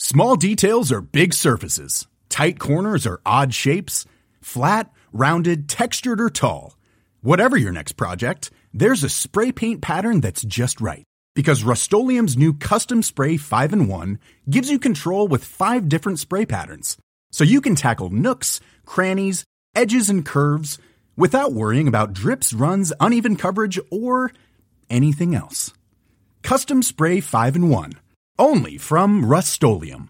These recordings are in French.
Small details are big surfaces. Tight corners are odd shapes. Flat, rounded, textured, or tall. Whatever your next project, there's a spray paint pattern that's just right. Because Rust-Oleum's new Custom Spray 5-in-1 gives you control with 5 different spray patterns. So you can tackle nooks, crannies, edges, and curves without worrying about drips, runs, uneven coverage, or anything else. Custom Spray 5-in-1. Only from Rust-Oleum.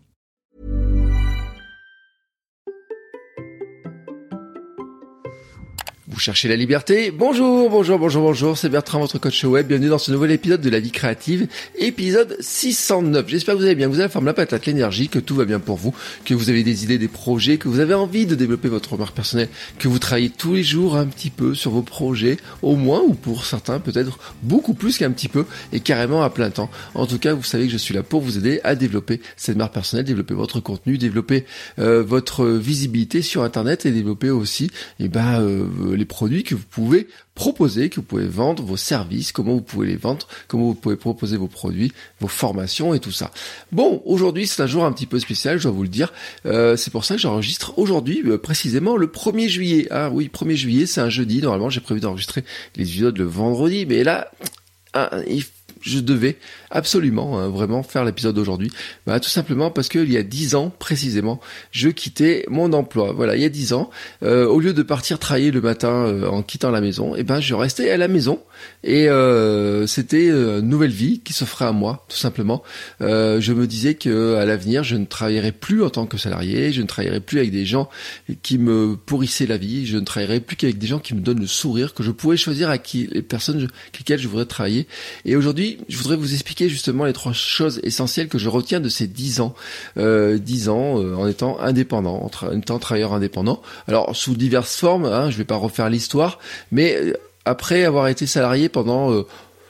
Vous cherchez la liberté? Bonjour, c'est Bertrand, votre coach web. Bienvenue dans ce nouvel épisode de La Vie Créative, épisode 609. J'espère que vous allez bien, vous avez la forme, la patate, l'énergie, que tout va bien pour vous, que vous avez des idées, des projets, que vous avez envie de développer votre marque personnelle, que vous travaillez tous les jours un petit peu sur vos projets, au moins, ou pour certains peut-être beaucoup plus qu'un petit peu, et carrément à plein temps. En tout cas, vous savez que je suis là pour vous aider à développer cette marque personnelle, développer votre contenu, développer votre visibilité sur Internet et développer aussi les produits que vous pouvez proposer, que vous pouvez vendre, vos services, comment vous pouvez les vendre, comment vous pouvez proposer vos produits, vos formations et tout ça. Bon, aujourd'hui c'est un jour un petit peu spécial, je dois vous le dire. C'est pour ça que j'enregistre aujourd'hui précisément le 1er juillet. Ah oui, 1er juillet, c'est un jeudi. Normalement, j'ai prévu d'enregistrer les épisodes le vendredi, mais là, je devais absolument vraiment faire l'épisode d'aujourd'hui. Tout simplement parce qu'il y a 10 ans précisément, je quittais mon emploi. Voilà, il y a 10 ans, au lieu de partir travailler le matin en quittant la maison, je restais à la maison et c'était une nouvelle vie qui s'offrait à moi, tout simplement. Je me disais que à l'avenir, je ne travaillerais plus en tant que salarié, je ne travaillerais plus avec des gens qui me pourrissaient la vie, je ne travaillerais plus qu'avec des gens qui me donnent le sourire, que je pouvais choisir les personnes avec lesquelles je voudrais travailler. Et aujourd'hui, je voudrais vous expliquer justement les 3 choses essentielles que je retiens de ces 10 ans. 10 ans en étant indépendant, en étant travailleur indépendant. Alors, sous diverses formes, je vais pas refaire l'histoire, mais après avoir été salarié pendant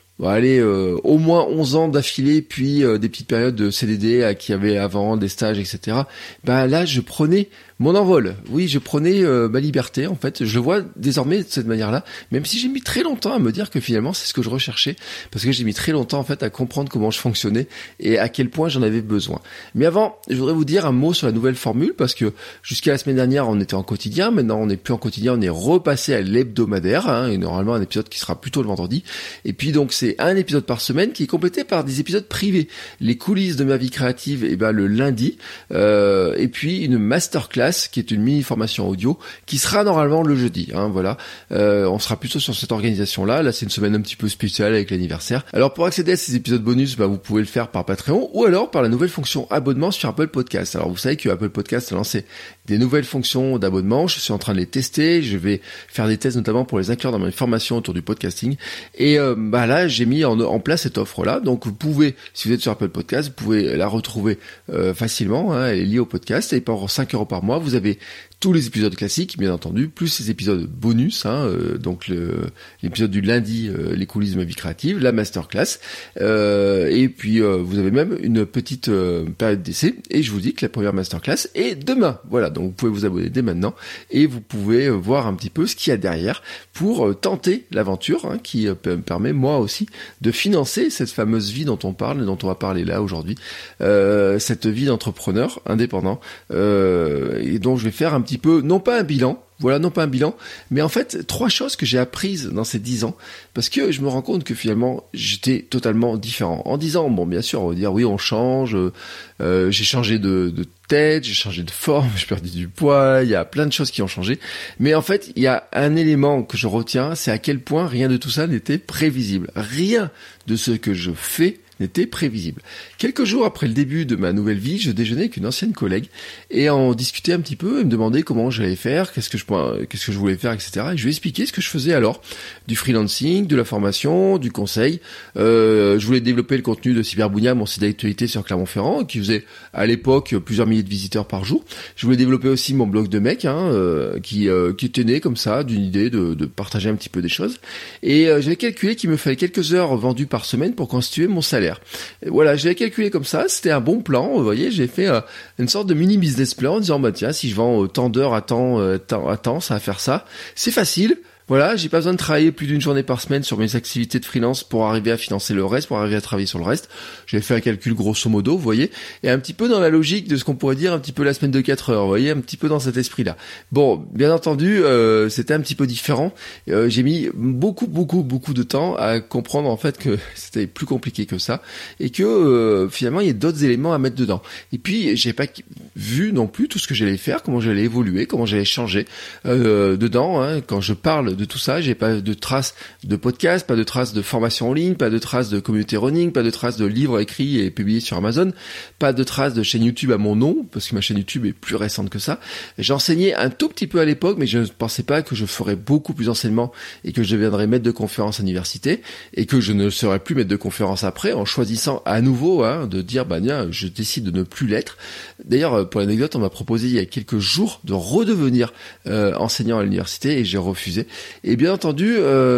au moins 11 ans d'affilée, puis des petites périodes de CDD qu'il y avait avant, des stages, etc. Là, je prenais mon envol. Oui, je prenais ma liberté, en fait. Je le vois désormais de cette manière-là, même si j'ai mis très longtemps à me dire que finalement, c'est ce que je recherchais, parce que j'ai mis très longtemps, en fait, à comprendre comment je fonctionnais et à quel point j'en avais besoin. Mais avant, je voudrais vous dire un mot sur la nouvelle formule, parce que jusqu'à la semaine dernière, on était en quotidien. Maintenant, on n'est plus en quotidien, on est repassé à l'hebdomadaire, et normalement, un épisode qui sera plutôt le vendredi. Et puis, donc, c'est un épisode par semaine qui est complété par des épisodes privés. Les coulisses de ma vie créative, le lundi, et puis une masterclass qui est une mini-formation audio qui sera normalement le jeudi. Voilà, on sera plutôt sur cette organisation-là. Là, c'est une semaine un petit peu spéciale avec l'anniversaire. Alors, pour accéder à ces épisodes bonus, vous pouvez le faire par Patreon ou alors par la nouvelle fonction abonnement sur Apple Podcast. Alors, vous savez que Apple Podcast a lancé des nouvelles fonctions d'abonnement. Je suis en train de les tester. Je vais faire des tests notamment pour les inclure dans mes formations autour du podcasting. Et là, j'ai mis en place cette offre-là. Donc, vous pouvez, si vous êtes sur Apple Podcast, vous pouvez la retrouver facilement. Elle est liée au podcast et pour 5 € par mois, vous avez tous les épisodes classiques, bien entendu, plus les épisodes bonus, donc l'épisode du lundi, les coulisses de ma vie créative, la masterclass, et puis vous avez même une petite période d'essai, et je vous dis que la première masterclass est demain. Voilà, donc vous pouvez vous abonner dès maintenant, et vous pouvez voir un petit peu ce qu'il y a derrière pour tenter l'aventure, qui me permet moi aussi de financer cette fameuse vie dont on parle, et dont on va parler là aujourd'hui, cette vie d'entrepreneur indépendant, et dont je vais faire un petit peu, non pas un bilan, mais en fait 3 choses que j'ai apprises dans ces 10 ans, parce que je me rends compte que finalement j'étais totalement différent. En 10 ans, bon, bien sûr, on va dire oui, on change, j'ai changé de tête, j'ai changé de forme, j'ai perdu du poids, il y a plein de choses qui ont changé, mais en fait il y a un élément que je retiens, c'est à quel point rien de tout ça n'était prévisible. Rien de ce que je fais n'était prévisible. Quelques jours après le début de ma nouvelle vie, je déjeunais avec une ancienne collègue et on discutait un petit peu, elle me demandait comment j'allais faire, qu'est-ce que je voulais faire, etc. Et je lui ai expliqué ce que je faisais alors, du freelancing, de la formation, du conseil. Je voulais développer le contenu de Cyberbounia, mon site d'actualité sur Clermont-Ferrand, qui faisait à l'époque plusieurs milliers de visiteurs par jour. Je voulais développer aussi mon blog de mec, qui était né comme ça, d'une idée de partager un petit peu des choses. Et j'avais calculé qu'il me fallait quelques heures vendues par semaine pour constituer mon salaire. Et voilà, j'avais calculé comme ça, c'était un bon plan, vous voyez, j'ai fait une sorte de mini business plan en disant tiens, si je vends tant d'heures à temps, ça va faire ça. C'est facile, Voilà, j'ai pas besoin de travailler plus d'une journée par semaine sur mes activités de freelance pour arriver à financer le reste, pour arriver à travailler sur le reste. J'ai fait un calcul grosso modo, vous voyez, et un petit peu dans la logique de ce qu'on pourrait dire un petit peu la semaine de 4 heures, vous voyez, un petit peu dans cet esprit-là. Bon, bien entendu, c'était un petit peu différent. J'ai mis beaucoup de temps à comprendre en fait que c'était plus compliqué que ça et que finalement il y a d'autres éléments à mettre dedans. Et puis j'ai pas vu non plus tout ce que j'allais faire, comment j'allais évoluer, comment j'allais changer dedans. Hein. Quand je parle de tout ça, j'ai pas de traces de podcast, pas de traces de formation en ligne, pas de traces de communauté running, pas de traces de livres écrits et publiés sur Amazon, pas de traces de chaîne YouTube à mon nom, parce que ma chaîne YouTube est plus récente que ça. J'enseignais un tout petit peu à l'époque, mais je ne pensais pas que je ferais beaucoup plus d'enseignement et que je deviendrais maître de conférence à l'université et que je ne serais plus maître de conférence après, en choisissant à nouveau de dire bien, je décide de ne plus l'être. D'ailleurs, pour l'anecdote, on m'a proposé il y a quelques jours de redevenir enseignant à l'université et j'ai refusé. Et bien entendu,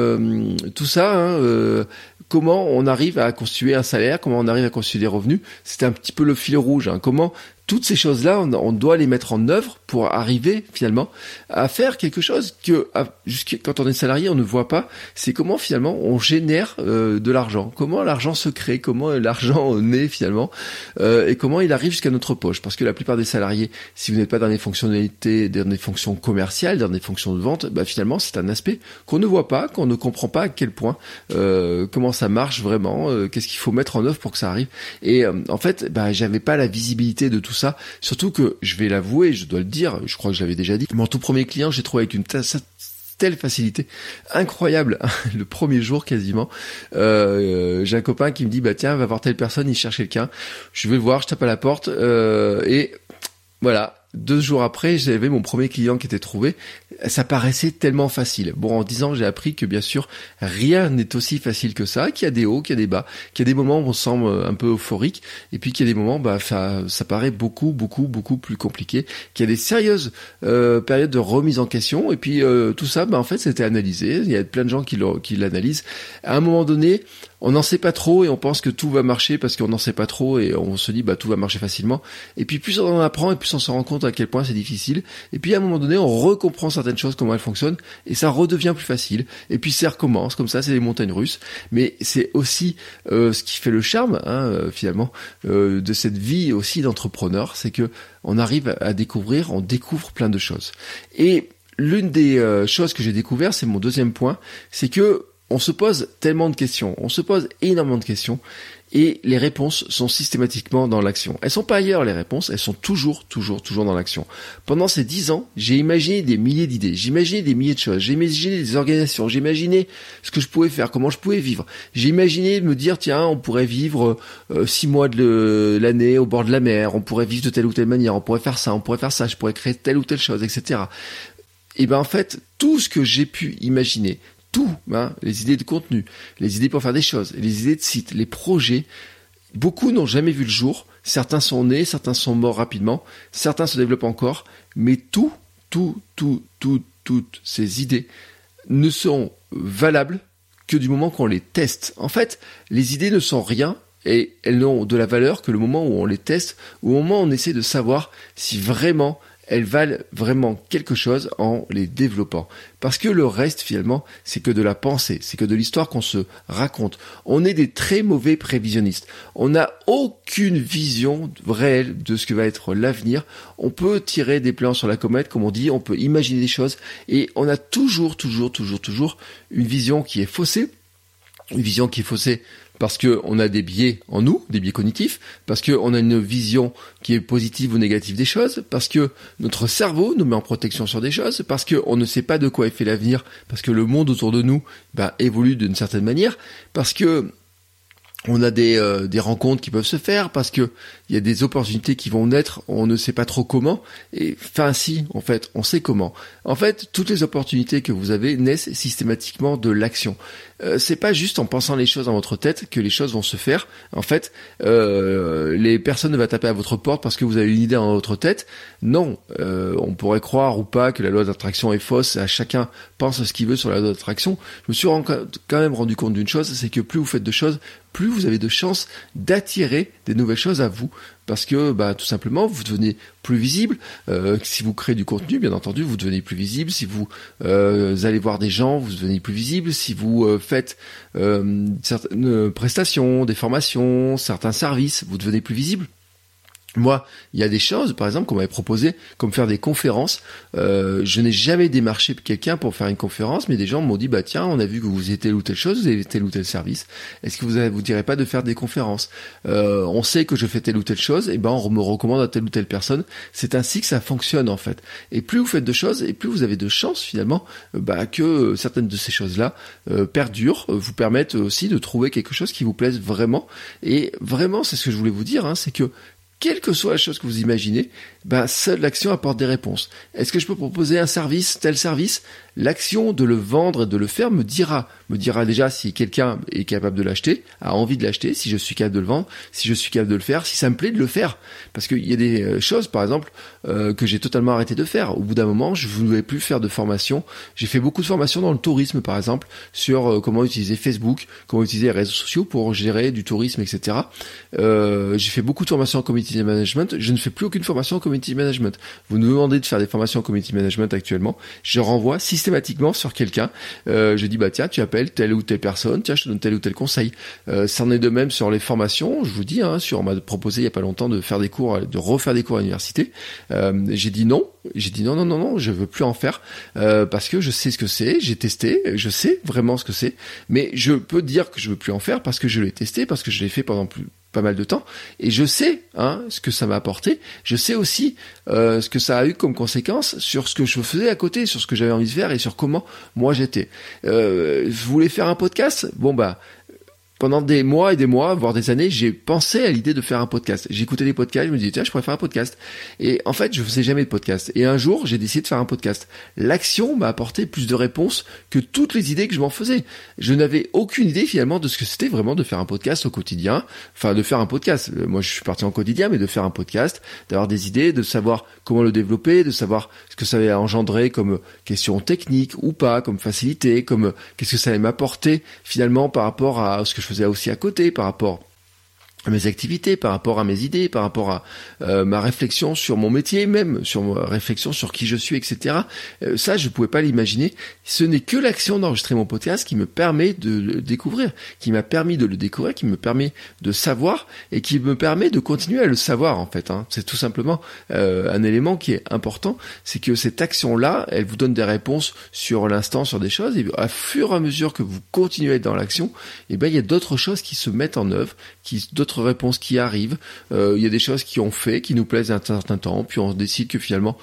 tout ça, comment on arrive à constituer un salaire, comment on arrive à constituer des revenus, c'était un petit peu le fil rouge. Comment toutes ces choses-là, on doit les mettre en œuvre pour arriver finalement à faire quelque chose que quand on est salarié, on ne voit pas. C'est comment finalement on génère de l'argent, comment l'argent se crée, comment l'argent naît finalement, et comment il arrive jusqu'à notre poche. Parce que la plupart des salariés, si vous n'êtes pas dans des fonctionnalités, dans des fonctions commerciales, dans des fonctions de vente, finalement c'est un aspect qu'on ne voit pas, qu'on ne comprend pas à quel point, comment ça marche vraiment, qu'est-ce qu'il faut mettre en œuvre pour que ça arrive. Et en fait, j'avais pas la visibilité de tout ça, surtout que je vais l'avouer, je dois le dire, je crois que je l'avais déjà dit, mon tout premier client, j'ai trouvé avec une telle facilité, incroyable, le premier jour quasiment, j'ai un copain qui me dit tiens, va voir telle personne, il cherche quelqu'un, je vais le voir, je tape à la porte, et voilà. 2 jours après, j'avais mon premier client qui était trouvé. Ça paraissait tellement facile. Bon, en 10 ans, j'ai appris que bien sûr, rien n'est aussi facile que ça, qu'il y a des hauts, qu'il y a des bas, qu'il y a des moments où on semble un peu euphorique, et puis qu'il y a des moments, ça paraît beaucoup plus compliqué, qu'il y a des sérieuses périodes de remise en question, et puis tout ça, en fait, c'était analysé. Il y a plein de gens qui l'analysent. À un moment donné, on n'en sait pas trop et on pense que tout va marcher parce qu'on n'en sait pas trop et on se dit tout va marcher facilement. Et puis plus on en apprend et plus on se rend compte à quel point c'est difficile. Et puis à un moment donné, on recomprend certaines choses, comment elles fonctionnent et ça redevient plus facile. Et puis ça recommence, comme ça, c'est des montagnes russes. Mais c'est aussi ce qui fait le charme, finalement, de cette vie aussi d'entrepreneur, c'est que on arrive à découvrir, on découvre plein de choses. Et l'une des choses que j'ai découvert, c'est mon deuxième point, c'est que on se pose tellement de questions, on se pose énormément de questions et les réponses sont systématiquement dans l'action. Elles sont pas ailleurs les réponses, elles sont toujours dans l'action. Pendant ces 10 ans, j'ai imaginé des milliers d'idées, j'ai imaginé des milliers de choses, j'ai imaginé des organisations, j'ai imaginé ce que je pouvais faire, comment je pouvais vivre. J'ai imaginé de me dire tiens, on pourrait vivre 6 mois de l'année au bord de la mer, on pourrait vivre de telle ou telle manière, on pourrait faire ça, je pourrais créer telle ou telle chose, etc. Et en fait, tout ce que j'ai pu imaginer, tout, les idées de contenu, les idées pour faire des choses, les idées de sites, les projets, beaucoup n'ont jamais vu le jour. Certains sont nés, certains sont morts rapidement, certains se développent encore, mais toutes ces idées ne sont valables que du moment qu'on les teste. En fait, les idées ne sont rien et elles n'ont de la valeur que le moment où on les teste, au moment où on essaie de savoir si vraiment elles valent vraiment quelque chose en les développant. Parce que le reste, finalement, c'est que de la pensée, c'est que de l'histoire qu'on se raconte. On est des très mauvais prévisionnistes. On n'a aucune vision réelle de ce que va être l'avenir. On peut tirer des plans sur la comète, comme on dit, on peut imaginer des choses, et on a toujours une vision qui est faussée. Une vision qui est faussée parce que on a des biais en nous, des biais cognitifs, parce que on a une vision qui est positive ou négative des choses, parce que notre cerveau nous met en protection sur des choses, parce que on ne sait pas de quoi est fait l'avenir, parce que le monde autour de nous évolue d'une certaine manière, parce que on a des rencontres qui peuvent se faire, parce que il y a des opportunités qui vont naître, on ne sait pas trop comment, et en fait, on sait comment. En fait, toutes les opportunités que vous avez naissent systématiquement de l'action. C'est pas juste en pensant les choses dans votre tête que les choses vont se faire. En fait, les personnes ne vont taper à votre porte parce que vous avez une idée dans votre tête. Non, on pourrait croire ou pas que la loi d'attraction est fausse, à chacun pense ce qu'il veut sur la loi d'attraction. Je me suis quand même rendu compte d'une chose, c'est que plus vous faites de choses, plus vous avez de chances d'attirer des nouvelles choses à vous, parce que tout simplement vous devenez plus visible. Si vous créez du contenu, bien entendu, vous devenez plus visible. Si vous allez voir des gens, vous devenez plus visible. Si vous faites certaines prestations, des formations, certains services, vous devenez plus visible. Moi, il y a des choses, par exemple, qu'on m'avait proposé, comme faire des conférences. Je n'ai jamais démarché quelqu'un pour faire une conférence, mais des gens m'ont dit, tiens, on a vu que vous faisiez telle ou telle chose, vous avez tel ou tel service. Est-ce que vous direz pas de faire des conférences? On sait que je fais telle ou telle chose, et on me recommande à telle ou telle personne. C'est ainsi que ça fonctionne, en fait. Et plus vous faites de choses, et plus vous avez de chances, finalement, que certaines de ces choses-là perdurent, vous permettent aussi de trouver quelque chose qui vous plaise vraiment. Et vraiment, c'est ce que je voulais vous dire, c'est que quelle que soit la chose que vous imaginez, seule l'action apporte des réponses. Est-ce que je peux proposer un service, tel service? L'action de le vendre et de le faire me dira déjà si quelqu'un est capable de l'acheter, a envie de l'acheter, si je suis capable de le vendre, si je suis capable de le faire, si ça me plaît de le faire. Parce qu'il y a des choses, par exemple, que j'ai totalement arrêté de faire. Au bout d'un moment, je ne voulais plus faire de formation. J'ai fait beaucoup de formations dans le tourisme, par exemple, sur comment utiliser Facebook, comment utiliser les réseaux sociaux pour gérer du tourisme, etc. J'ai fait beaucoup de formations en community management. Je ne fais plus aucune formation en community management. Vous nous demandez de faire des formations en community management actuellement. Je renvoie systématiquement sur quelqu'un. Je dis, tiens, tu appelles telle ou telle personne, tiens, je te donne tel ou tel conseil. Ça en est de même sur les formations. Je vous dis, on m'a proposé il y a pas longtemps de faire des cours, de refaire des cours à l'université. J'ai dit non, je veux plus en faire parce que je sais ce que c'est, j'ai testé, je sais vraiment ce que c'est, mais je peux dire que je veux plus en faire parce que je l'ai testé, parce que je l'ai fait pendant pas mal de temps, et je sais ce que ça m'a apporté, je sais aussi ce que ça a eu comme conséquence sur ce que je faisais à côté, sur ce que j'avais envie de faire et sur comment moi j'étais. Je voulais faire un podcast, pendant des mois et des mois, voire des années, j'ai pensé à l'idée de faire un podcast. J'écoutais des podcasts, je me disais, tiens, je pourrais faire un podcast. Et en fait, je faisais jamais de podcast. Et un jour, j'ai décidé de faire un podcast. L'action m'a apporté plus de réponses que toutes les idées que je m'en faisais. Je n'avais aucune idée finalement de ce que c'était vraiment de faire un podcast au quotidien. Enfin, de faire un podcast. Moi, je suis parti en quotidien, mais de faire un podcast, d'avoir des idées, de savoir comment le développer, de savoir ce que ça allait engendrer comme questions techniques ou pas, comme facilité, comme qu'est-ce que ça allait m'apporter finalement par rapport à ce que je faisais aussi à côté, par rapport à mes activités, par rapport à mes idées, par rapport à ma réflexion sur mon métier, même sur ma réflexion sur qui je suis, etc. Ça, je pouvais pas l'imaginer. Ce n'est que l'action d'enregistrer mon podcast qui me permet de le découvrir, qui m'a permis de le découvrir, qui me permet de savoir et qui me permet de continuer à le savoir, en fait. C'est tout simplement un élément qui est important, c'est que cette action-là, elle vous donne des réponses sur l'instant, sur des choses, et à fur et à mesure que vous continuez à être dans l'action, il y a d'autres choses qui se mettent en œuvre, d'autres réponses qui arrivent, il y a des choses qui ont fait, qui nous plaisent un certain temps, puis on décide que finalement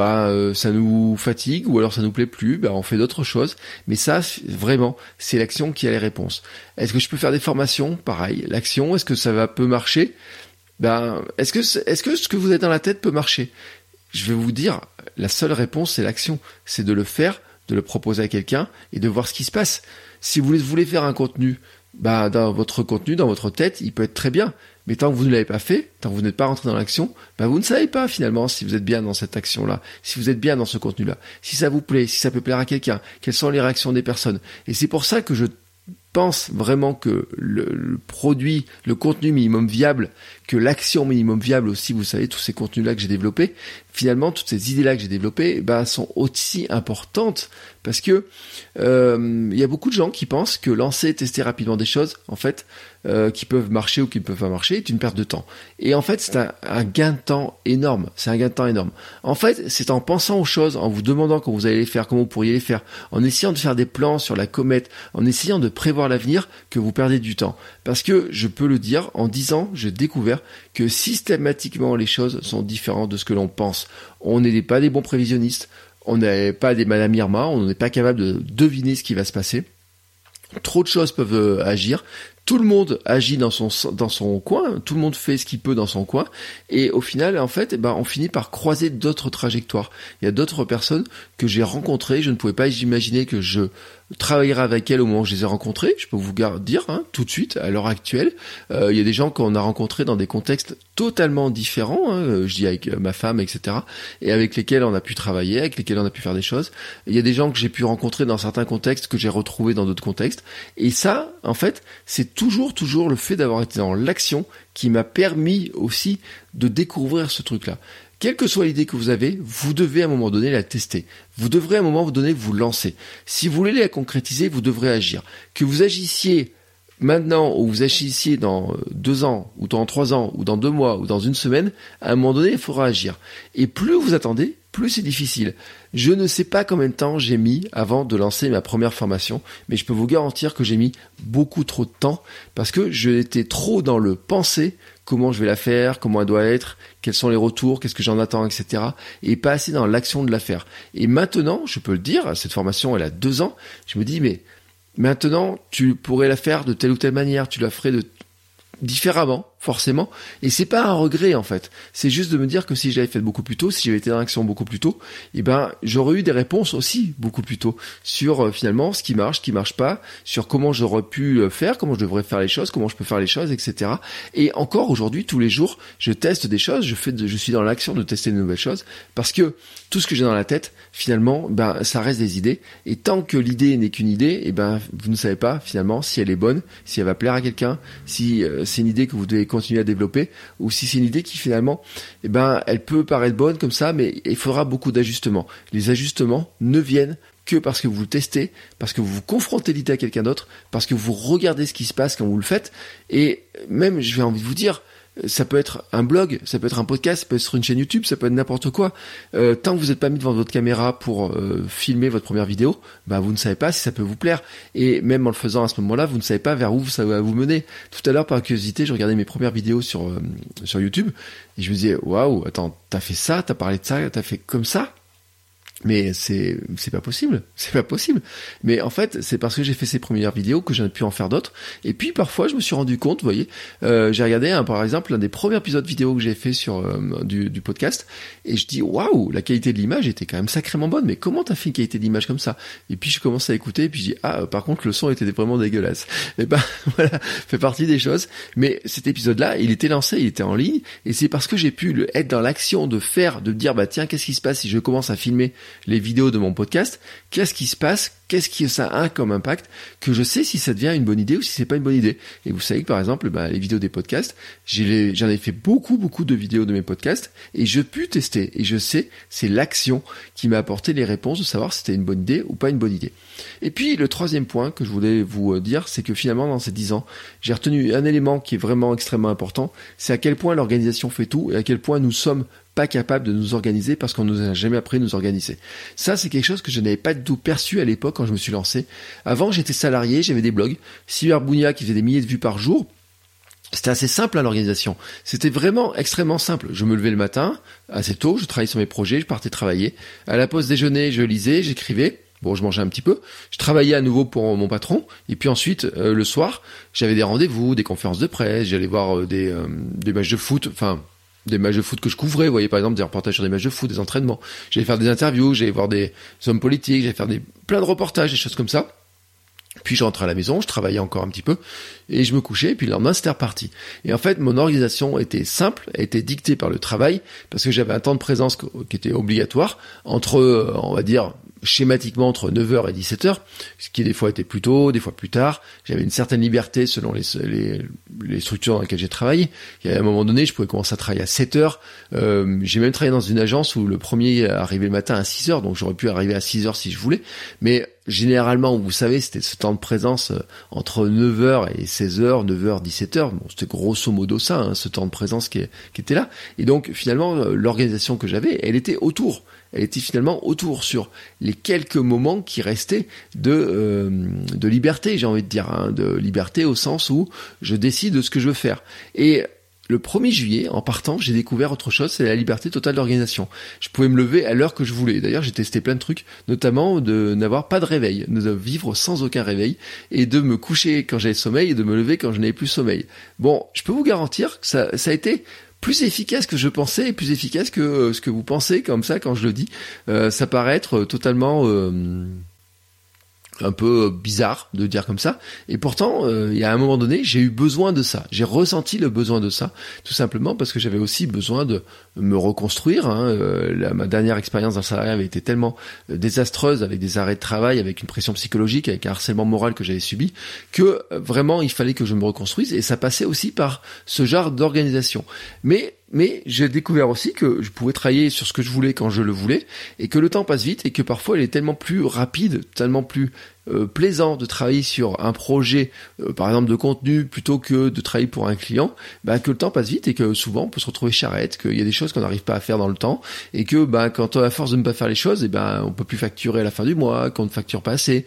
ça nous fatigue ou alors ça nous plaît plus, on fait d'autres choses, mais ça vraiment c'est l'action qui a les réponses. Est-ce que je peux faire des formations? Pareil, l'action, est-ce que ça peut marcher? Est-ce que ce que vous avez dans la tête peut marcher? Je vais vous dire, la seule réponse c'est l'action, c'est de le faire, de le proposer à quelqu'un et de voir ce qui se passe. Si vous voulez faire un contenu, dans votre contenu, dans votre tête, il peut être très bien. Mais tant que vous ne l'avez pas fait, tant que vous n'êtes pas rentré dans l'action, vous ne savez pas finalement si vous êtes bien dans cette action-là, si vous êtes bien dans ce contenu-là, si ça vous plaît, si ça peut plaire à quelqu'un, quelles sont les réactions des personnes. Et c'est pour ça que je pense vraiment que le produit, le contenu minimum viable, que l'action minimum viable aussi, vous savez, tous ces contenus-là que j'ai développés, finalement, toutes ces idées-là que j'ai développées, sont aussi importantes parce que y a beaucoup de gens qui pensent que lancer et tester rapidement des choses, en fait, qui peuvent marcher ou qui ne peuvent pas marcher, est une perte de temps. Et en fait, c'est un gain de temps énorme. C'est un gain de temps énorme. En fait, c'est en pensant aux choses, en vous demandant comment vous allez les faire, comment vous pourriez les faire, en essayant de faire des plans sur la comète, en essayant de prévoir l'avenir, que vous perdez du temps. Parce que, je peux le dire, en 10 ans, j'ai découvert que systématiquement les choses sont différentes de ce que l'on pense. On n'est pas des bons prévisionnistes, on n'est pas des Madame Irma, on n'est pas capable de deviner ce qui va se passer. Trop de choses peuvent agir. Tout le monde agit dans son coin, tout le monde fait ce qu'il peut dans son coin, et au final, en fait, on finit par croiser d'autres trajectoires. Il y a d'autres personnes que j'ai rencontrées, je ne pouvais pas imaginer que je travaillerai avec elles au moment où je les ai rencontrées. Je peux vous dire tout de suite, à l'heure actuelle, il y a des gens qu'on a rencontrés dans des contextes totalement différents, je dis avec ma femme, etc., et avec lesquels on a pu travailler, avec lesquels on a pu faire des choses. Il y a des gens que j'ai pu rencontrer dans certains contextes que j'ai retrouvés dans d'autres contextes, et ça, en fait, c'est toujours le fait d'avoir été dans l'action qui m'a permis aussi de découvrir ce truc-là. Quelle que soit l'idée que vous avez, vous devez à un moment donné la tester. Vous devrez à un moment donné vous lancer. Si vous voulez la concrétiser, vous devrez agir. Que vous agissiez maintenant ou vous agissiez dans 2 ans, ou dans 3 ans, ou dans 2 mois, ou dans 1 semaine, à un moment donné, il faudra agir. Et plus vous attendez, plus c'est difficile. Je ne sais pas combien de temps j'ai mis avant de lancer ma première formation, mais je peux vous garantir que j'ai mis beaucoup trop de temps parce que j'étais trop dans le penser, comment je vais la faire, comment elle doit être, quels sont les retours, qu'est-ce que j'en attends, etc. Et pas assez dans l'action de la faire. Et maintenant, je peux le dire, cette formation, elle a 2 ans, je me dis, mais maintenant, tu pourrais la faire de telle ou telle manière, tu la ferais différemment, forcément, et c'est pas un regret en fait, c'est juste de me dire que si j'avais fait beaucoup plus tôt, si j'avais été dans l'action beaucoup plus tôt, j'aurais eu des réponses aussi beaucoup plus tôt sur finalement ce qui marche pas, sur comment j'aurais pu faire, comment je devrais faire les choses, comment je peux faire les choses, etc. Et encore aujourd'hui, tous les jours, je teste des choses, je suis dans l'action de tester de nouvelles choses, parce que tout ce que j'ai dans la tête, finalement, ça reste des idées, et tant que l'idée n'est qu'une idée, vous ne savez pas finalement si elle est bonne, si elle va plaire à quelqu'un, si c'est une idée que vous devez continuer à développer, ou si c'est une idée qui finalement, elle peut paraître bonne comme ça, mais il faudra beaucoup d'ajustements. Les ajustements ne viennent que parce que vous le testez, parce que vous confrontez l'idée à quelqu'un d'autre, parce que vous regardez ce qui se passe quand vous le faites, et même, je vais envie de vous dire, ça peut être un blog, ça peut être un podcast, ça peut être une chaîne YouTube, ça peut être n'importe quoi. Tant que vous n'êtes pas mis devant votre caméra pour filmer votre première vidéo, vous ne savez pas si ça peut vous plaire. Et même en le faisant à ce moment-là, vous ne savez pas vers où ça va vous mener. Tout à l'heure, par curiosité, je regardais mes premières vidéos sur YouTube et je me disais, waouh, attends, t'as fait ça, t'as parlé de ça, t'as fait comme ça? Mais c'est pas possible, Mais en fait, c'est parce que j'ai fait ces premières vidéos que j'ai pu en faire d'autres. Et puis parfois, je me suis rendu compte, vous voyez, j'ai regardé par exemple l'un des premiers épisodes vidéo que j'ai fait sur du podcast, et je dis waouh, la qualité de l'image était quand même sacrément bonne. Mais comment t'as fait une qualité d'image comme ça? Et puis je commence à écouter, et puis je dis par contre le son était vraiment dégueulasse. Et voilà, fait partie des choses. Mais cet épisode-là, il était lancé, il était en ligne, et c'est parce que j'ai pu être dans l'action de me dire tiens, qu'est-ce qui se passe si je commence à filmer les vidéos de mon podcast, qu'est-ce qui se passe, qu'est-ce que ça a comme impact, que je sais si ça devient une bonne idée ou si c'est pas une bonne idée. Et vous savez que par exemple, les vidéos des podcasts, j'en ai fait beaucoup de vidéos de mes podcasts, et je peux tester, et je sais, c'est l'action qui m'a apporté les réponses de savoir si c'était une bonne idée ou pas une bonne idée. Et puis le troisième point que je voulais vous dire, c'est que finalement dans ces 10 ans, j'ai retenu un élément qui est vraiment extrêmement important, c'est à quel point l'organisation fait tout, et à quel point nous sommes pas capable de nous organiser parce qu'on nous a jamais appris à nous organiser. Ça, c'est quelque chose que je n'avais pas du tout perçu à l'époque quand je me suis lancé. Avant, j'étais salarié, j'avais des blogs, Cyberbounia qui faisait des milliers de vues par jour. C'était assez simple l'organisation. C'était vraiment extrêmement simple. Je me levais le matin, assez tôt, je travaillais sur mes projets, je partais travailler. À la pause déjeuner, je lisais, j'écrivais. Bon, je mangeais un petit peu. Je travaillais à nouveau pour mon patron. Et puis ensuite, le soir, j'avais des rendez-vous, des conférences de presse, j'allais voir des matchs de foot, des matchs de foot que je couvrais, vous voyez, par exemple des reportages sur des matchs de foot, des entraînements. J'allais faire des interviews, j'allais voir des hommes politiques, j'allais faire plein de reportages, des choses comme ça. Puis je rentrais à la maison, je travaillais encore un petit peu, et je me couchais, et puis le lendemain c'était reparti. Et en fait, mon organisation était simple, elle était dictée par le travail, parce que j'avais un temps de présence qui était obligatoire, entre, on va dire, schématiquement entre 9h et 17h, ce qui des fois était plus tôt, des fois plus tard. J'avais une certaine liberté selon les structures dans lesquelles j'ai travaillé. Il y a un moment donné, je pouvais commencer à travailler à 7h. J'ai même travaillé dans une agence où le premier arrivait le matin à 6h, donc j'aurais pu arriver à 6h si je voulais. Mais généralement, vous savez, c'était ce temps de présence entre 9h et 16h, 9h, 17h. Bon, c'était grosso modo ça, ce temps de présence qui était là. Et donc, finalement, l'organisation que j'avais, elle était autour. Elle était finalement autour sur les quelques moments qui restaient de liberté, j'ai envie de dire, de liberté au sens où je décide de ce que je veux faire. Et le 1er juillet, en partant, j'ai découvert autre chose, c'est la liberté totale d'organisation. Je pouvais me lever à l'heure que je voulais. D'ailleurs, j'ai testé plein de trucs, notamment de n'avoir pas de réveil, de vivre sans aucun réveil, et de me coucher quand j'avais sommeil et de me lever quand je n'avais plus sommeil. Bon, je peux vous garantir que ça a été plus efficace que je pensais et plus efficace que ce que vous pensez comme ça quand je le dis. Ça paraît être totalement un peu bizarre de dire comme ça, et pourtant il y a un moment donné j'ai eu besoin de ça, j'ai ressenti le besoin de ça, tout simplement parce que j'avais aussi besoin de me reconstruire, ma dernière expérience dans le salariat avait été tellement désastreuse, avec des arrêts de travail, avec une pression psychologique, avec un harcèlement moral que j'avais subi, que vraiment il fallait que je me reconstruise, et ça passait aussi par ce genre d'organisation. Mais j'ai découvert aussi que je pouvais travailler sur ce que je voulais quand je le voulais, et que le temps passe vite, et que parfois il est tellement plus rapide, tellement plus plaisant de travailler sur un projet, par exemple de contenu, plutôt que de travailler pour un client, que le temps passe vite, et que souvent on peut se retrouver charrette, qu'il y a des choses qu'on n'arrive pas à faire dans le temps, et que quand à force de ne pas faire les choses, on peut plus facturer à la fin du mois, qu'on ne facture pas assez,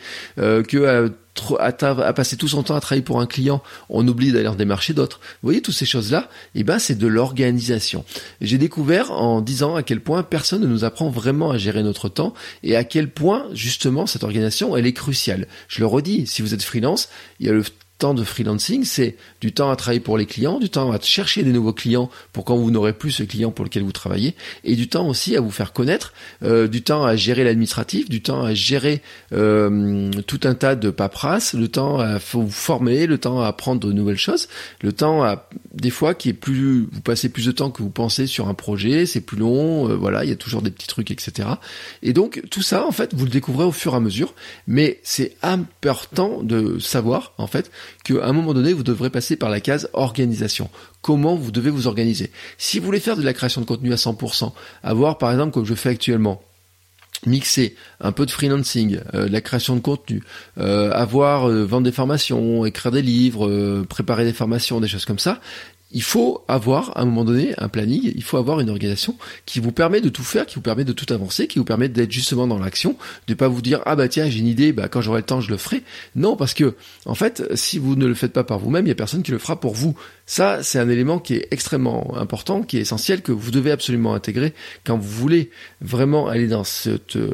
à passer tout son temps à travailler pour un client, on oublie d'aller en démarcher d'autres. Vous voyez, toutes ces choses-là, c'est de l'organisation. J'ai découvert en 10 ans à quel point personne ne nous apprend vraiment à gérer notre temps, et à quel point, justement, cette organisation, elle est cruciale. Je le redis, si vous êtes freelance, il y a le temps de freelancing, c'est du temps à travailler pour les clients, du temps à chercher des nouveaux clients pour quand vous n'aurez plus ce client pour lequel vous travaillez, et du temps aussi à vous faire connaître, du temps à gérer l'administratif, du temps à gérer tout un tas de paperasse, le temps à vous former, le temps à apprendre de nouvelles choses, le temps à des fois vous passez plus de temps que vous pensez sur un projet, c'est plus long, il y a toujours des petits trucs, etc. Et donc tout ça, en fait, vous le découvrez au fur et à mesure, mais c'est important de savoir, en fait, qu'à un moment donné, vous devrez passer par la case organisation. Comment vous devez vous organiser. Si vous voulez faire de la création de contenu à 100%, avoir par exemple, comme je fais actuellement, mixer un peu de freelancing, de la création de contenu, vendre des formations, écrire des livres, préparer des formations, des choses comme ça, il faut avoir, à un moment donné, un planning, il faut avoir une organisation qui vous permet de tout faire, qui vous permet de tout avancer, qui vous permet d'être justement dans l'action, de pas vous dire, tiens, j'ai une idée, quand j'aurai le temps, je le ferai. Non, parce que, en fait, si vous ne le faites pas par vous-même, il y a personne qui le fera pour vous. Ça, c'est un élément qui est extrêmement important, qui est essentiel, que vous devez absolument intégrer quand vous voulez vraiment aller dans ce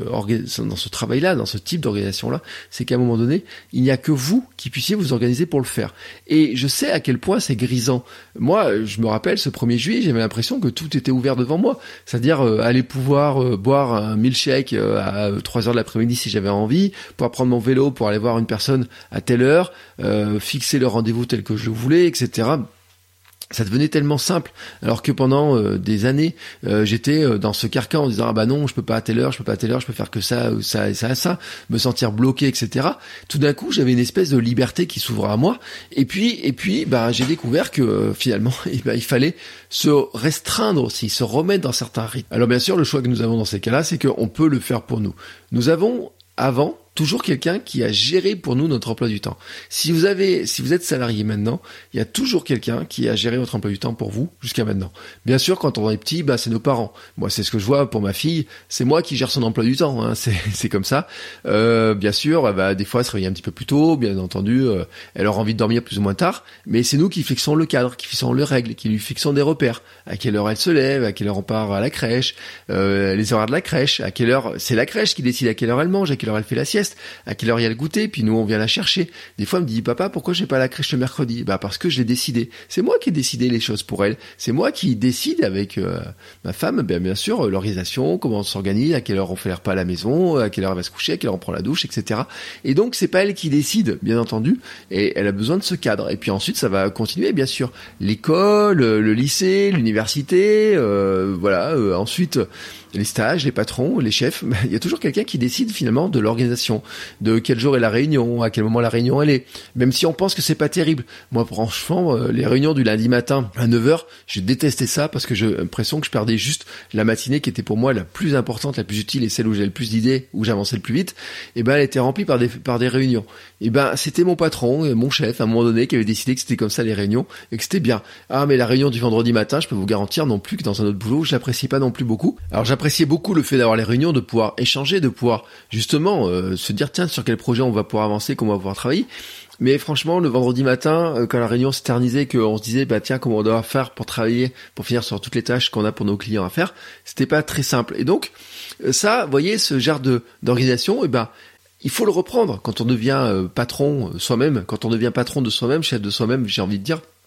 travail-là, dans ce type d'organisation-là. C'est qu'à un moment donné, il n'y a que vous qui puissiez vous organiser pour le faire. Et je sais à quel point c'est grisant. Moi, je me rappelle, ce 1er juillet, j'avais l'impression que tout était ouvert devant moi. C'est-à-dire aller pouvoir boire un milkshake à 3h de l'après-midi si j'avais envie, pouvoir prendre mon vélo pour aller voir une personne à telle heure, fixer le rendez-vous tel que je le voulais, etc. Ça devenait tellement simple, alors que pendant des années, j'étais dans ce carcan en disant non, je peux pas à telle heure, je peux faire que ça, ça et ça, ça, me sentir bloqué, etc. Tout d'un coup, j'avais une espèce de liberté qui s'ouvrait à moi, et puis, j'ai découvert que finalement, il fallait se restreindre aussi, se remettre dans certains rythmes. Alors bien sûr, le choix que nous avons dans ces cas-là, c'est qu'on peut le faire pour nous. Nous avons avant toujours quelqu'un qui a géré pour nous notre emploi du temps. Si vous êtes salarié maintenant, il y a toujours quelqu'un qui a géré votre emploi du temps pour vous jusqu'à maintenant. Bien sûr, quand on est petit, c'est nos parents. Moi, c'est ce que je vois pour ma fille, c'est moi qui gère son emploi du temps, hein. C'est comme ça. Bien sûr, elle va des fois se réveiller un petit peu plus tôt, bien entendu, elle aura envie de dormir plus ou moins tard, mais c'est nous qui fixons le cadre, qui fixons les règles, qui lui fixons des repères. À quelle heure elle se lève, à quelle heure on part à la crèche, les horaires de la crèche, à quelle heure c'est la crèche qui décide à quelle heure elle mange, à quelle heure elle fait la sieste, à quelle heure il y a le goûter, puis nous on vient la chercher. Des fois elle me dit, papa, pourquoi j'ai pas la crèche le mercredi? Parce que je l'ai décidé. C'est moi qui ai décidé les choses pour elle. C'est moi qui décide avec ma femme, bien sûr, l'organisation, comment on s'organise, à quelle heure on fait les repas à la maison, à quelle heure elle va se coucher, à quelle heure on prend la douche, etc. Et donc c'est pas elle qui décide, bien entendu, et elle a besoin de ce cadre. Et puis ensuite ça va continuer, bien sûr. L'école, le lycée, l'université, ensuite les stages, les patrons, les chefs, il y a toujours quelqu'un qui décide finalement de l'organisation, de quel jour est la réunion, à quel moment la réunion elle est. Même si on pense que c'est pas terrible. Moi, franchement, les réunions du lundi matin à 9h, j'ai détesté ça parce que j'ai l'impression que je perdais juste la matinée qui était pour moi la plus importante, la plus utile et celle où j'avais le plus d'idées, où j'avançais le plus vite. Elle était remplie par des réunions. C'était mon patron, mon chef, à un moment donné, qui avait décidé que c'était comme ça les réunions et que c'était bien. Mais la réunion du vendredi matin, je peux vous garantir non plus que dans un autre boulot, je l'apprécie pas non plus beaucoup. Alors j'appréciais beaucoup le fait d'avoir les réunions, de pouvoir échanger, de pouvoir justement se dire tiens, sur quel projet on va pouvoir avancer, comment on va pouvoir travailler. Mais franchement, le vendredi matin, quand la réunion s'éternisait, qu'on se disait tiens, comment on doit faire pour travailler, pour finir sur toutes les tâches qu'on a pour nos clients à faire, c'était pas très simple. Et donc ça, vous voyez, ce genre d'organisation, il faut le reprendre quand on devient patron soi-même, quand on devient patron de soi-même, chef de soi-même, j'ai envie de dire.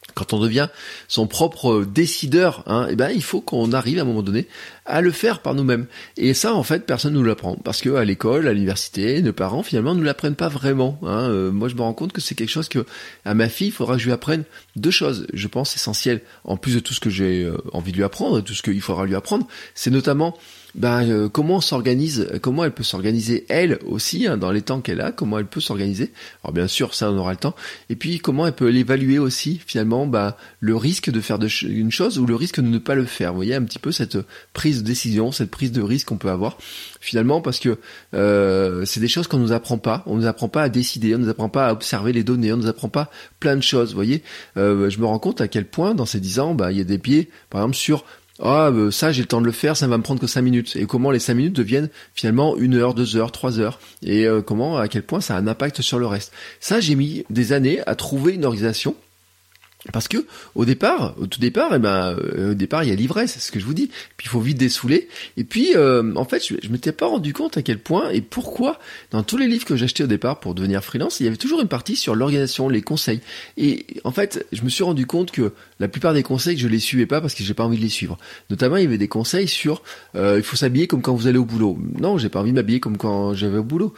Quand on devient son propre décideur, il faut qu'on arrive à un moment donné à le faire par nous-mêmes. Et ça, en fait, personne ne nous l'apprend. Parce que à l'école, à l'université, nos parents, finalement, ne nous l'apprennent pas vraiment. Moi, je me rends compte que c'est quelque chose que, à ma fille, il faudra que je lui apprenne 2 choses, je pense, essentielles. En plus de tout ce que j'ai envie de lui apprendre, tout ce qu'il faudra lui apprendre, c'est notamment comment on s'organise, comment elle peut s'organiser elle aussi dans les temps qu'elle a, comment elle peut s'organiser. Alors bien sûr, ça on aura le temps. Et puis comment elle peut l'évaluer aussi finalement le risque de faire une chose ou le risque de ne pas le faire. Vous voyez un petit peu cette prise de décision, cette prise de risque qu'on peut avoir finalement parce que c'est des choses qu'on nous apprend pas. On nous apprend pas à décider, on nous apprend pas à observer les données, on nous apprend pas plein de choses. Vous voyez, je me rends compte à quel point dans ces 10 ans, il y a des biais, par exemple sur ça j'ai le temps de le faire, ça va me prendre que 5 minutes. Et comment les 5 minutes deviennent finalement 1 heure, 2 heures, 3 heures. Et à quel point ça a un impact sur le reste. Ça, j'ai mis des années à trouver une organisation. Parce que au tout départ, il y a l'ivresse, c'est ce que je vous dis. Puis il faut vite dessouler. Et puis, en fait, je m'étais pas rendu compte à quel point et pourquoi dans tous les livres que j'achetais au départ pour devenir freelance, il y avait toujours une partie sur l'organisation, les conseils. Et en fait, je me suis rendu compte que la plupart des conseils, je les suivais pas parce que j'ai pas envie de les suivre. Notamment, il y avait des conseils sur il faut s'habiller comme quand vous allez au boulot. Non, j'ai pas envie de m'habiller comme quand j'avais au boulot.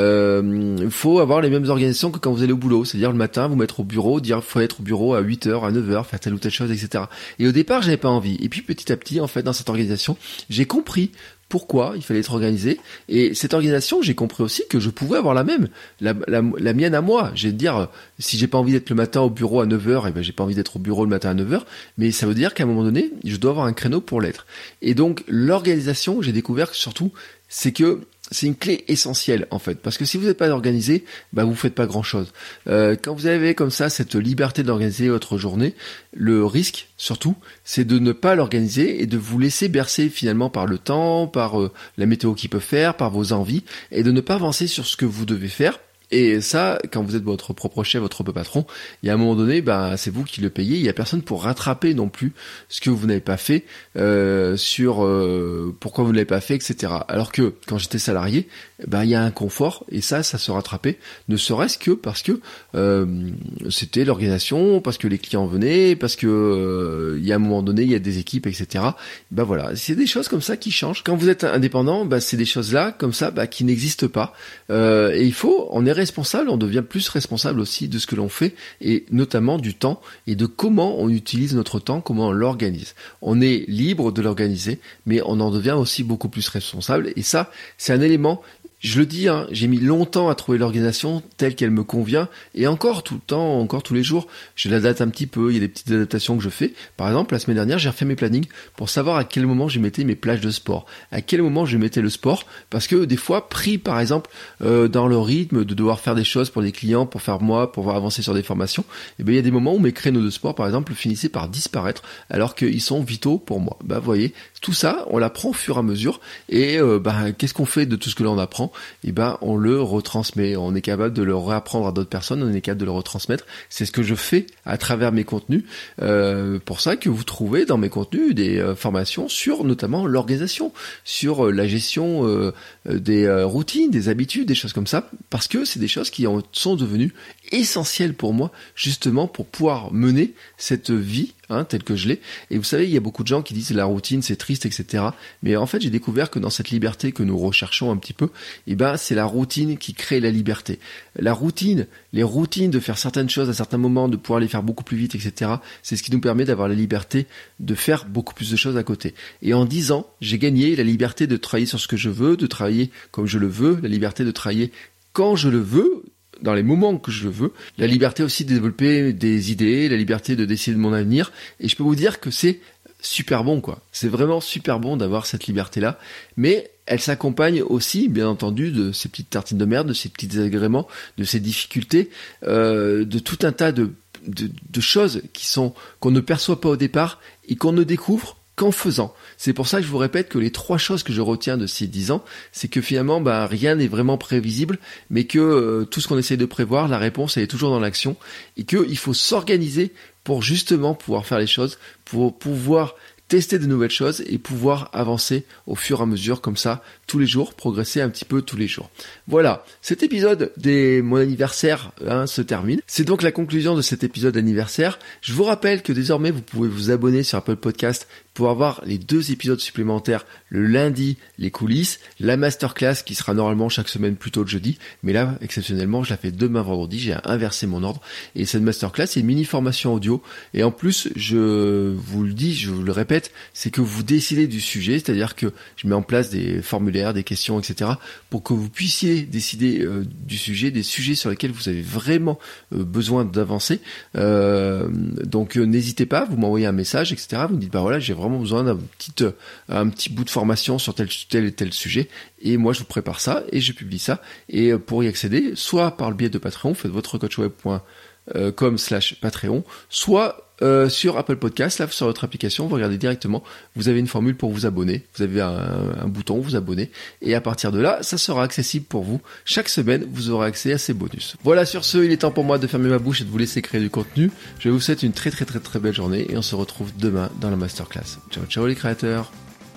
Il faut avoir les mêmes organisations que quand vous allez au boulot. C'est-à-dire le matin, vous mettre au bureau, dire faut être au bureau à 8h, à 9h, faire telle ou telle chose, etc. Et au départ, j'avais pas envie. Et puis petit à petit, en fait, dans cette organisation, j'ai compris pourquoi il fallait être organisé. Et cette organisation, j'ai compris aussi que je pouvais avoir la même, la mienne à moi. J'ai de dire, si j'ai pas envie d'être le matin au bureau à 9h, j'ai pas envie d'être au bureau le matin à 9h, mais ça veut dire qu'à un moment donné, je dois avoir un créneau pour l'être. Et donc, l'organisation, j'ai découvert que surtout, c'est une clé essentielle en fait, parce que si vous n'êtes pas organisé, vous faites pas grand chose. Quand vous avez comme ça cette liberté d'organiser votre journée, le risque surtout, c'est de ne pas l'organiser et de vous laisser bercer finalement par le temps, par la météo qu'il peut faire, par vos envies, et de ne pas avancer sur ce que vous devez faire. Et ça, quand vous êtes votre propre chef, votre propre patron, il y a un moment donné, c'est vous qui le payez. Il y a personne pour rattraper non plus ce que vous n'avez pas fait, sur pourquoi vous ne l'avez pas fait, etc. Alors que quand j'étais salarié, il y a un confort et ça se rattrapait, ne serait-ce que parce que c'était l'organisation, parce que les clients venaient, parce que il y a un moment donné, il y a des équipes, etc. Voilà, c'est des choses comme ça qui changent. Quand vous êtes indépendant, c'est des choses là comme ça qui n'existent pas. Et on est responsable, on devient plus responsable aussi de ce que l'on fait et notamment du temps et de comment on utilise notre temps, comment on l'organise. On est libre de l'organiser, mais on en devient aussi beaucoup plus responsable et ça, c'est un élément. Je le dis, j'ai mis longtemps à trouver l'organisation telle qu'elle me convient et encore tout le temps, encore tous les jours, je l'adapte un petit peu, il y a des petites adaptations que je fais. Par exemple, la semaine dernière, j'ai refait mes plannings pour savoir à quel moment je mettais mes plages de sport, à quel moment je mettais le sport, parce que des fois, pris par exemple dans le rythme de devoir faire des choses pour des clients, pour faire moi, pour avancer sur des formations, il y a des moments où mes créneaux de sport, par exemple, finissaient par disparaître alors qu'ils sont vitaux pour moi. Vous voyez, tout ça, on l'apprend au fur et à mesure et qu'est-ce qu'on fait de tout ce que l'on apprend? On le retransmet, on est capable de le réapprendre à d'autres personnes, on est capable de le retransmettre. C'est ce que je fais à travers mes contenus. Pour ça que vous trouvez dans mes contenus des formations sur notamment l'organisation, sur la gestion des routines, des habitudes, des choses comme ça, parce que c'est des choses qui sont devenues essentielles pour moi, justement pour pouvoir mener cette vie telle que je l'ai. Et vous savez, il y a beaucoup de gens qui disent la routine c'est triste, etc. Mais en fait, j'ai découvert que dans cette liberté que nous recherchons un petit peu, c'est la routine qui crée la liberté. La routine, les routines de faire certaines choses à certains moments, de pouvoir les faire beaucoup plus vite, etc. C'est ce qui nous permet d'avoir la liberté de faire beaucoup plus de choses à côté. Et en 10 ans, j'ai gagné la liberté de travailler sur ce que je veux, de travailler comme je le veux, la liberté de travailler quand je le veux, dans les moments que je veux, la liberté aussi de développer des idées, la liberté de décider de mon avenir, et je peux vous dire que c'est super bon, quoi. C'est vraiment super bon d'avoir cette liberté-là, mais elle s'accompagne aussi, bien entendu, de ces petites tartines de merde, de ces petits désagréments, de ces difficultés, de tout un tas de choses qu'on ne perçoit pas au départ et qu'on ne découvre qu'en faisant. C'est pour ça que je vous répète que les 3 choses que je retiens de ces 10 ans, c'est que finalement, rien n'est vraiment prévisible, mais que tout ce qu'on essaie de prévoir, la réponse, elle est toujours dans l'action, et qu'il faut s'organiser pour justement pouvoir faire les choses, pour pouvoir tester de nouvelles choses et pouvoir avancer au fur et à mesure comme ça, tous les jours, progresser un petit peu tous les jours. Voilà, cet épisode de mon anniversaire se termine. C'est donc la conclusion de cet épisode anniversaire. Je vous rappelle que désormais, vous pouvez vous abonner sur Apple Podcast pour avoir les 2 épisodes supplémentaires le lundi, les coulisses, la masterclass qui sera normalement chaque semaine plutôt le jeudi, mais là, exceptionnellement, je la fais demain vendredi, j'ai inversé mon ordre, et cette masterclass, c'est une mini formation audio, et en plus, je vous le dis, je vous le répète, c'est que vous décidez du sujet, c'est-à-dire que je mets en place des formulaires, des questions, etc., pour que vous puissiez décider du sujet, des sujets sur lesquels vous avez vraiment besoin d'avancer, donc n'hésitez pas, vous m'envoyez un message, etc., vous me dites, voilà, j'ai vraiment besoin d'un petit bout de formation sur tel et tel sujet, et moi je vous prépare ça et je publie ça, et pour y accéder, soit par le biais de Patreon, faites votrecoachweb.com/Patreon, soit sur Apple Podcast, là sur votre application, vous regardez directement, vous avez une formule pour vous abonner, vous avez un bouton vous abonner, et à partir de là, ça sera accessible pour vous. Chaque semaine, vous aurez accès à ces bonus. Voilà, sur ce, il est temps pour moi de fermer ma bouche et de vous laisser créer du contenu. Je vous souhaite une très belle journée, et on se retrouve demain dans la masterclass. Ciao les créateurs.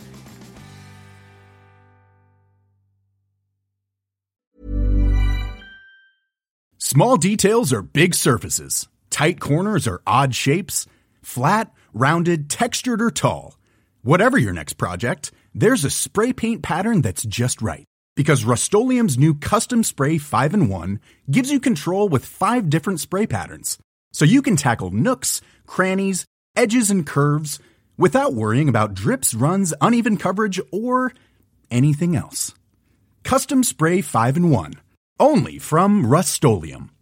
Small details are big surfaces. Tight corners are odd shapes. Flat, rounded, textured, or tall. Whatever your next project, there's a spray paint pattern that's just right. Because Rust-Oleum's new Custom Spray 5-in-1 gives you control with 5 different spray patterns. So you can tackle nooks, crannies, edges, and curves without worrying about drips, runs, uneven coverage, or anything else. Custom Spray 5-in-1. Only from Rust-Oleum.